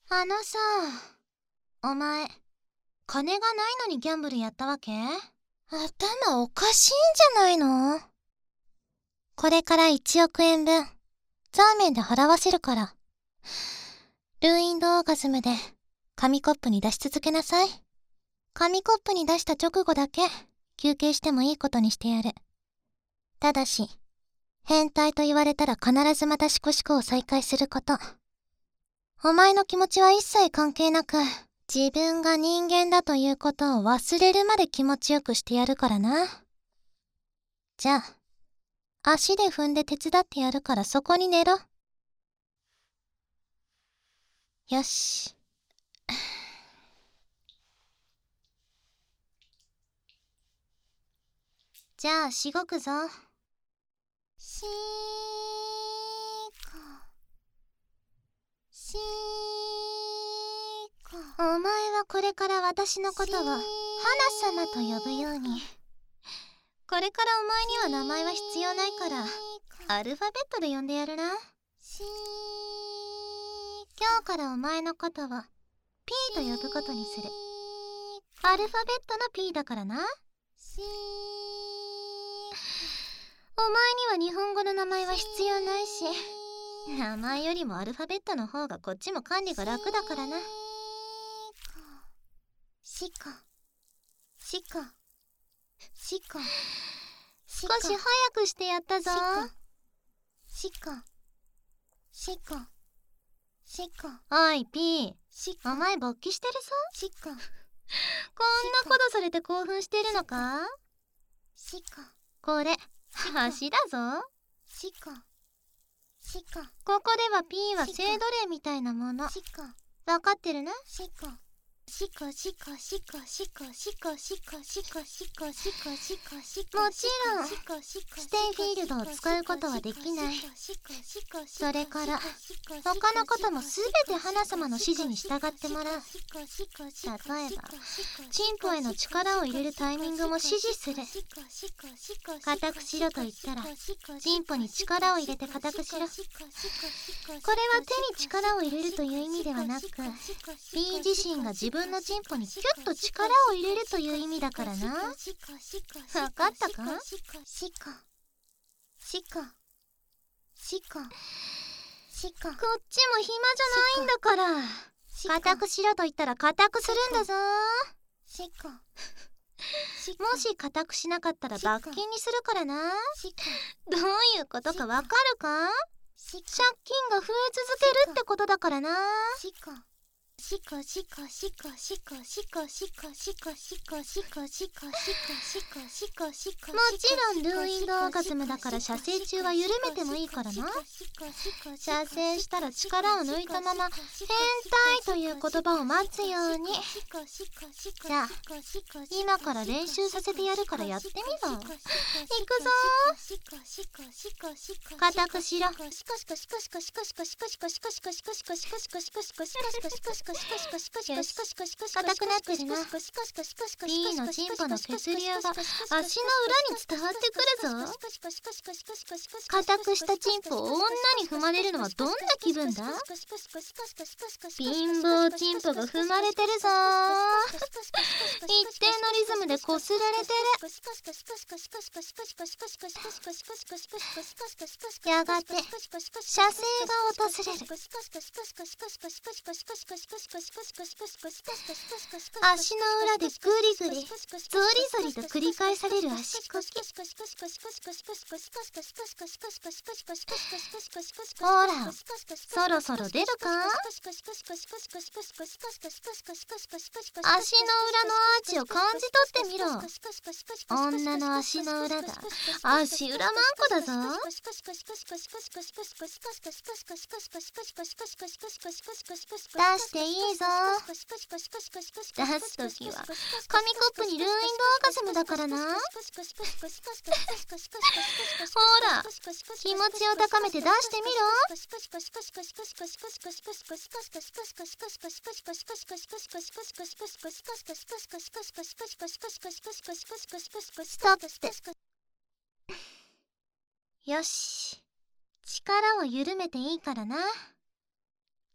さ、お前、金がないのにギャンブルやったわけ？頭おかしいんじゃないの？これから1億円分、ザーメンで払わせるから。ルーインドオーガズムで、紙コップに出し続けなさい。紙コップに出した直後だけ、休憩してもいいことにしてやる。ただし、変態と言われたら必ずまたシコシコを再開すること。お前の気持ちは一切関係なく、自分が人間だということを忘れるまで気持ちよくしてやるからな。じゃあ、足で踏んで手伝ってやるからそこに寝ろ。よし。じゃあ、しごくぞ。しーか。しーか。お前はこれから私のことを、花様と呼ぶように。これからお前には名前は必要ないから、アルファベットで呼んでやるな。今日からお前のことを P と呼ぶことにする。アルファベットの P だからな。お前には日本語の名前は必要ないし、名前よりもアルファベットの方がこっちも管理が楽だからな。シカ。少し早くしてやったぞ。シカ。おい P、お前勃起してるぞ。こんなことされて興奮してるのか？これ足だぞ。ここでは P は性奴隷みたいなもの。わかってるな？もちろんステイフィールドを使うことはできない。それから他のこともすべて花様の指示に従ってもらう。例えばチンポへの力を入れるタイミングも指示する。固くしろと言ったらチンポに力を入れて固くしろ。これは手に力を入れるという意味ではなく、P 自身が自分のチンポにキュッと力を入れるという意味だからな。わかったか？こっちも暇じゃないんだから。固くしろと言ったら固くするんだぞ。もし固くしなかったら罰金にするからな。どういうことかわかるか？借金が増え続けるってことだからな。もちろんルーインドオーガズムだから射精中は緩めてもいいからな。射精したら力を抜いたまま変態という言葉を待つように。じゃあ今から練習させてやるからやってみろ。いくぞ。固くしろ。よし、硬くなってるな。P のチンポの血流が足の裏に伝わってくるぞ。硬くしたチンポを女に踏まれるのはどんな気分だ？貧乏チンポが踏まれてるぞ。一定のリズムでこすられてる。やがて射精が訪れる。足の裏でグリグリ、ゾリゾリと繰り返される足こき。ほら、そろそろ出るか？足の裏のアーチを感じ取ってみろ。女の足の裏だ。足裏マンコだぞ。出していいぞ。出すときは紙コップにルーインドオーガズムだからな。ほら、気持ちを高めて出してみろ。ストップ。よし、力を緩めていいからな。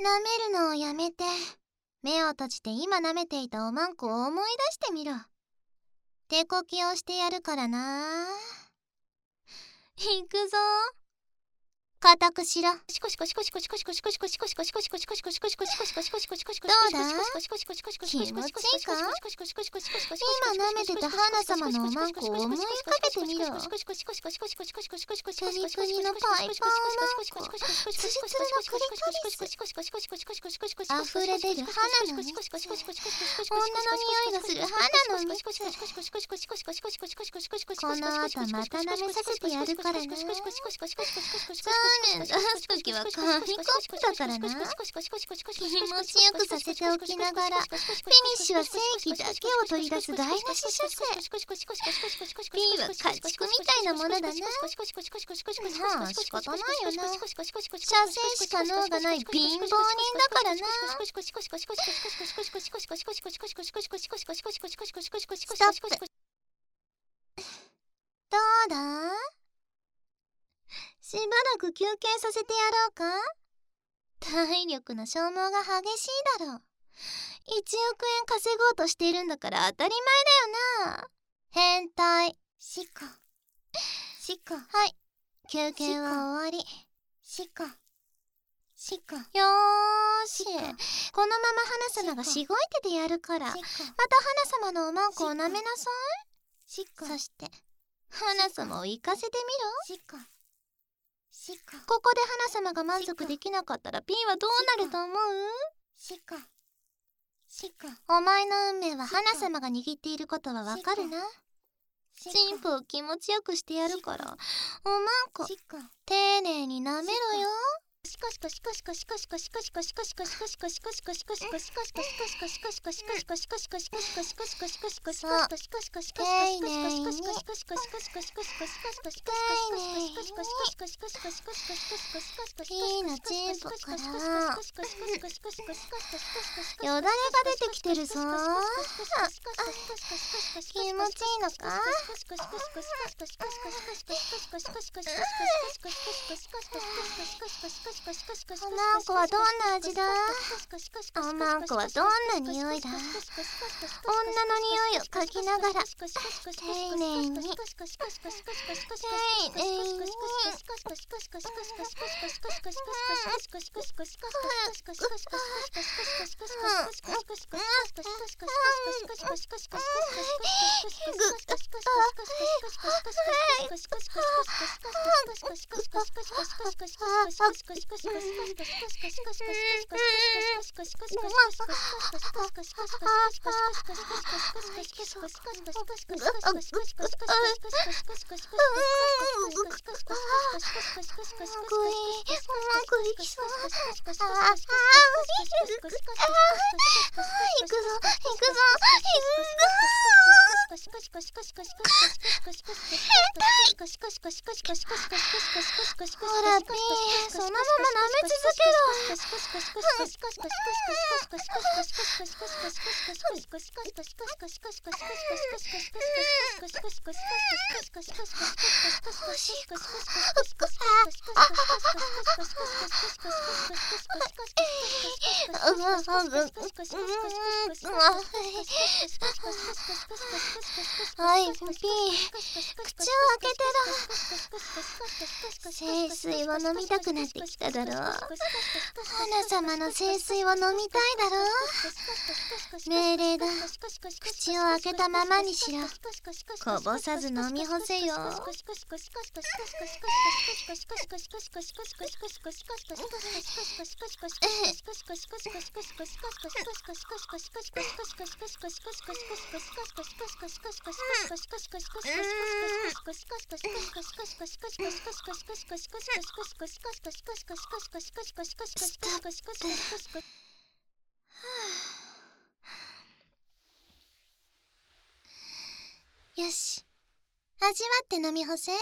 舐めるのをやめて、目を閉じて今舐めていたおまんこを思い出してみろ。手こきをしてやるからな。いくぞ。固くしろ。どうだ？気持ちいいか？今舐めてた花様のおまんこを思い浮かべてみろ。プニプニのパイパーおまんこ、ツルツルのクリトリス、溢れ出る花の蜜、女の匂いがする花の蜜。この後また舐めさせてやるからな。出すときは紙コップだからな。気持ちよくさせておきながら、フィニッシュは正義だけを取り出す台無し射精。P は家畜みたいなものだな。まあ仕方ないよな。射精しか脳がない貧乏人だからな。ストップ。どうだ？しばらく休憩させてやろうか？体力の消耗が激しいだろう。1億円稼ごうとしているんだから当たり前だよな。変態。しか。はい。休憩は終わり。よーし。このまま花様がしごいててやるから、また花様のおまんこを舐めなさい。そして、花様を行かせてみろ。ここで花様が満足できなかったら P はどうなると思う？お前の運命は花様が握っていることはわかるな。チンポを気持ちよくしてやるから、おまんこ、丁寧に舐めろよ。いいのチンポからよだれが出てきてるぞ。気持ちいいのか？おまんこはどんな味だ？おまんこはどんな匂いだ？女の匂いを嗅ぎながら丁寧にほら、ピー、そのまま舐め続けろ。はい、ピー、口を開けてろ。聖水を飲みたくなってきただろう。花様の聖水を飲みたいだろう。命令だ。口を開けたままにしろ。こぼさず飲み干せよ。よし、味わって飲み干せ。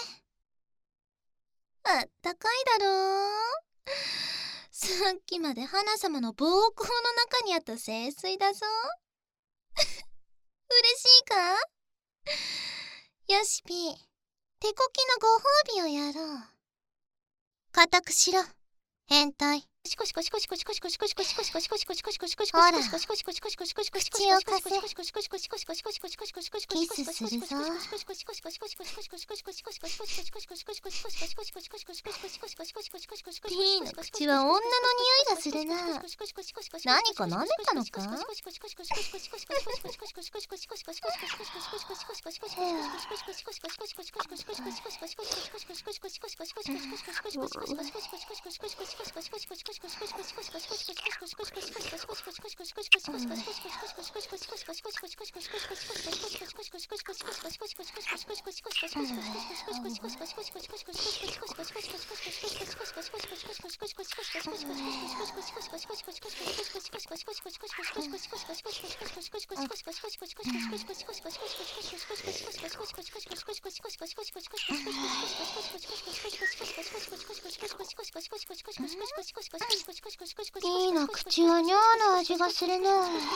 あったかいだろう。さっきまで花様の膀胱の中にあった聖水だぞ。嬉しいか？よし、ピー、手こきのご褒美をやろう。固くしろ、変態。 ほら、口を貸せ。キスするぞ。P の口は女の匂いがするな。何か舐めたのか？P の口は尿の味がするな。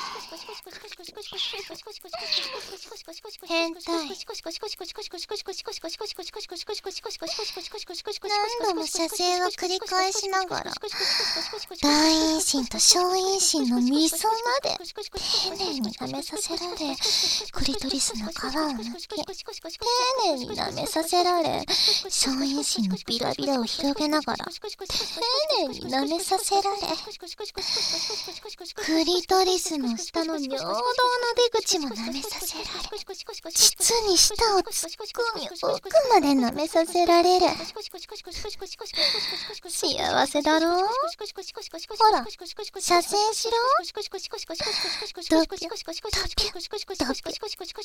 変態。何度も射精を繰り返しながら、大陰唇と小陰唇の溝まで丁寧に舐めさせられ、クリトリスの皮を剥き、丁寧に舐めさせられ、小陰唇のビラビラを広げながら、丁寧に舐めさせられ、クリトリスの下の尿道の出口も舐めさせられ、膣に舌を突っ込み奥まで舐めさせられる。幸せだろう？ほら、射精しろ。ドキュ、ドキュ、ドキュ、ドキュ。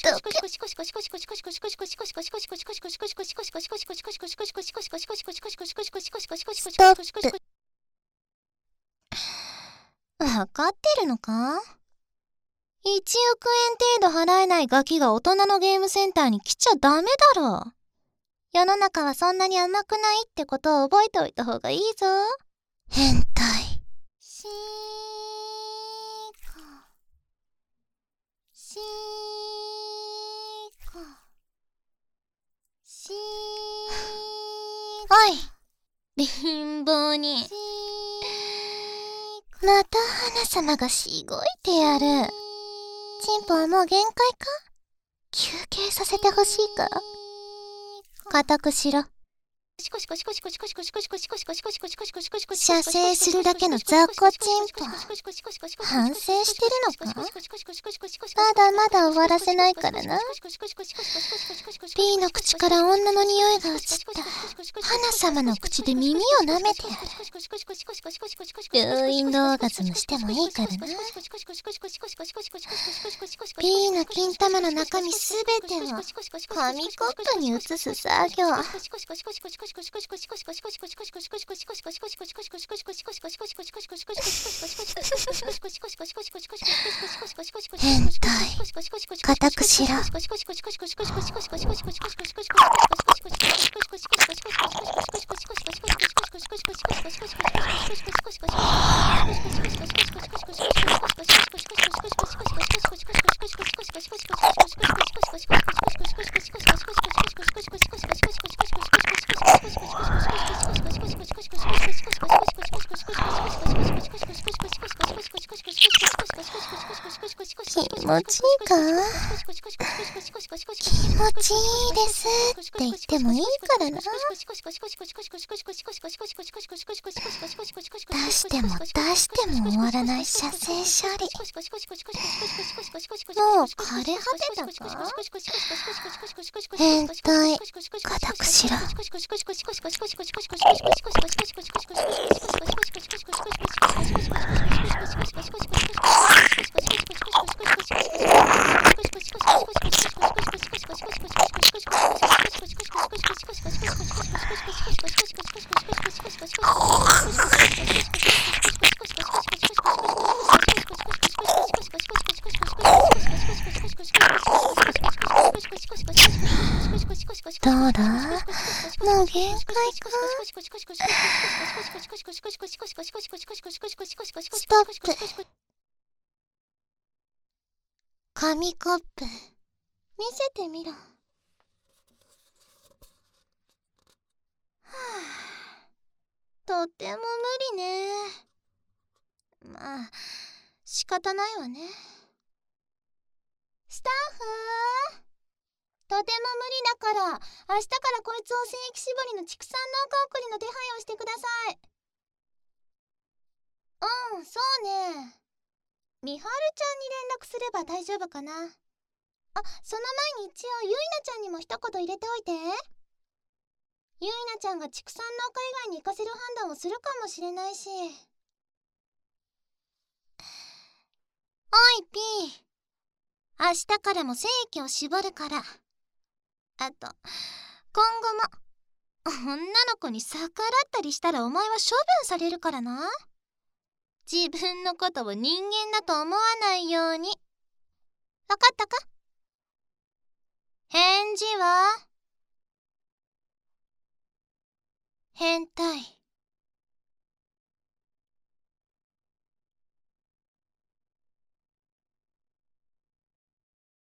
ストップ。わかってるのか？ 1 億円程度払えないガキが大人のゲームセンターに来ちゃダメだろ。世の中はそんなに甘くないってことを覚えておいた方がいいぞ。変態。シーコ。シーコ。シーコ。おい、貧乏に。また花様がしごいてやる。チンポはもう限界か？休憩させてほしいか？固くしろ。射精するだけの雑魚チンポ。反省してるのか？まだまだ終わらせないからな。P の口から女の匂いが移った花様の口で耳を舐めてやる。病院でオーガズムしてもいいからな。P の金玉の中身すべてを紙コップに移す作業。変態。固くしろ。気持ちいいか？気持ちいいですって言ってもいいからな。出しても出しても終わらない射精処理。もう枯れ果てたか？変態。固くしろ。どうだ？もう限界か？ストップ。紙コップ見せてみろ。はあ、とっても無理ね。 まあ、仕方ないわね。スタッフ、とても無理だから、明日からこいつを聖域絞りの畜産農家送りの手配をしてください。うん、そうね。みはるちゃんに連絡すれば大丈夫かな。あ、その前に一応ゆいなちゃんにも一言入れておいて。ゆいなちゃんが畜産農家以外に行かせる判断をするかもしれないし。おいピー、明日からも精液を絞るから。あと今後も女の子に逆らったりしたらお前は処分されるからな。自分のことを人間だと思わないように。わかったか？返事は？変態。